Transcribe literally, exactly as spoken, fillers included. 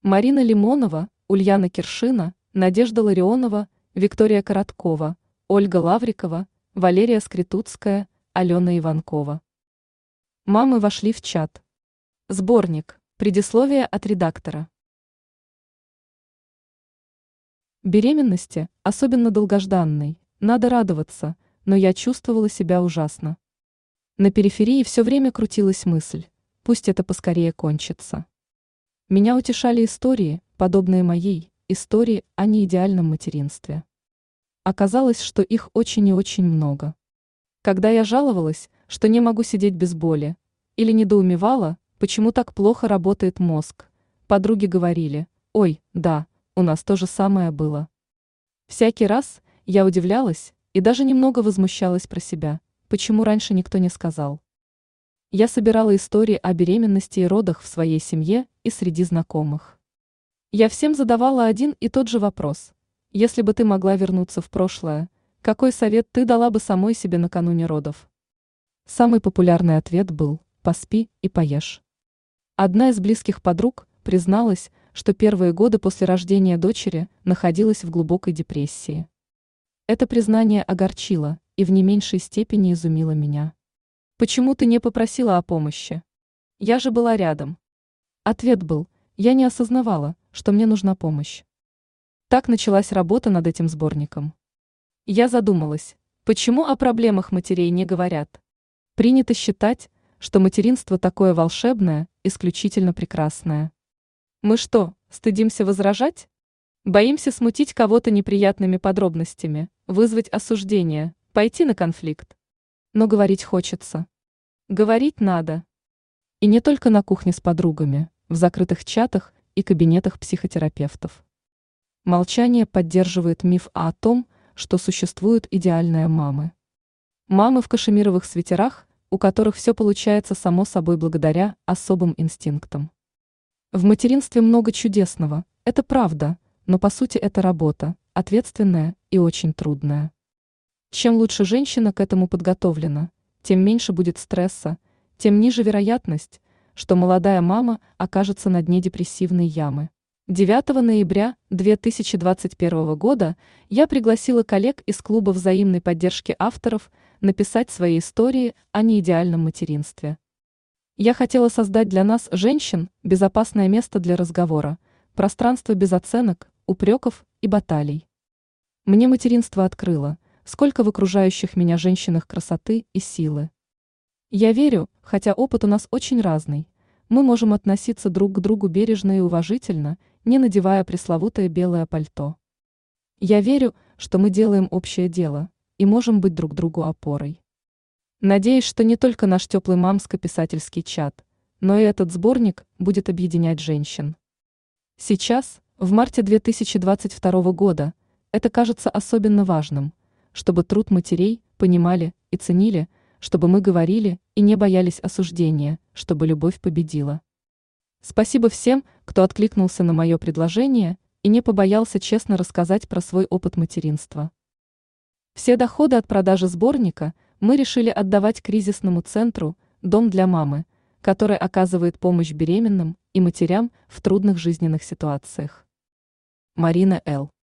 Марина Лимонова, Ульяна Киршина, Надежда Ларионова, Виктория Короткова, Ольга Лаврикова, Валерия Скритуцкая, Алена Иванкова. Мамы вошли в чат. Сборник. Предисловие от редактора. Беременности, особенно долгожданной, надо радоваться, но я чувствовала себя ужасно. На периферии все время крутилась мысль, пусть это поскорее кончится. Меня утешали истории, подобные моей, истории о неидеальном материнстве. Оказалось, что их очень и очень много. Когда я жаловалась, что не могу сидеть без боли, или недоумевала, почему так плохо работает мозг, подруги говорили: «Ой, да, у нас то же самое было». Всякий раз я удивлялась и даже немного возмущалась про себя, почему раньше никто не сказал. Я собирала истории о беременности и родах в своей семье и среди знакомых. Я всем задавала один и тот же вопрос: если бы ты могла вернуться в прошлое, какой совет ты дала бы самой себе накануне родов? Самый популярный ответ был: поспи и поешь. Одна из близких подруг призналась, что первые годы после рождения дочери находилась в глубокой депрессии. Это признание огорчило и в не меньшей степени изумило меня. «Почему ты не попросила о помощи? Я же была рядом». Ответ был: я не осознавала, что мне нужна помощь. Так началась работа над этим сборником. Я задумалась, почему о проблемах матерей не говорят? Принято считать, что материнство такое волшебное, исключительно прекрасное. Мы что, стыдимся возражать? Боимся смутить кого-то неприятными подробностями, вызвать осуждение, пойти на конфликт. Но говорить хочется. Говорить надо. И не только на кухне с подругами, в закрытых чатах и кабинетах психотерапевтов. Молчание поддерживает миф о том, что существуют идеальные мамы. Мамы в кашемировых свитерах, у которых все получается само собой благодаря особым инстинктам. В материнстве много чудесного, это правда, но по сути это работа, ответственная и очень трудная. Чем лучше женщина к этому подготовлена, тем меньше будет стресса, тем ниже вероятность, что молодая мама окажется на дне депрессивной ямы. девятого ноября две тысячи двадцать первого года я пригласила коллег из клуба взаимной поддержки авторов написать свои истории о неидеальном материнстве. Я хотела создать для нас, женщин, безопасное место для разговора, пространство без оценок, упреков и баталий. Мне материнство открыло, сколько в окружающих меня женщинах красоты и силы. Я верю, хотя опыт у нас очень разный, мы можем относиться друг к другу бережно и уважительно, не надевая пресловутое белое пальто. Я верю, что мы делаем общее дело и можем быть друг другу опорой. Надеюсь, что не только наш теплый мамско-писательский чат, но и этот сборник будет объединять женщин. Сейчас, в марте две тысячи двадцать второго года, это кажется особенно важным, чтобы труд матерей понимали и ценили, чтобы мы говорили и не боялись осуждения, чтобы любовь победила. Спасибо всем, кто откликнулся на мое предложение и не побоялся честно рассказать про свой опыт материнства. Все доходы от продажи сборника мы решили отдавать кризисному центру «Дом для мамы», который оказывает помощь беременным и матерям в трудных жизненных ситуациях. Марина Л.